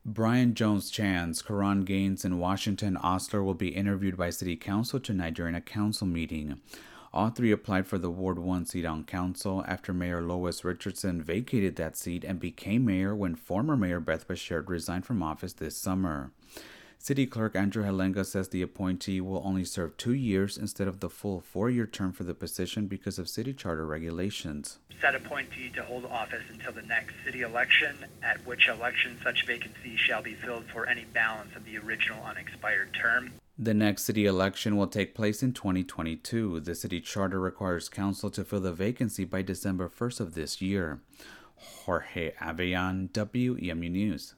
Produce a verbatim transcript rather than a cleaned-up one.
Brian Jones Chance, Karan Gaines, and Washington Osler will be interviewed by City Council tonight during a council meeting. All three applied for the Ward one seat on council after Mayor Lois Richardson vacated that seat and became mayor when former Mayor Beth Bashir resigned from office this summer. City Clerk Andrew Halenga says the appointee will only serve two years instead of the full four-year term for the position because of city charter regulations. Said appointee to hold office until the next city election, at which election such vacancy shall be filled for any balance of the original unexpired term. The next city election will take place in twenty twenty-two. The city charter requires council to fill the vacancy by December first of this year. Jorge Aveyan, W E M U News.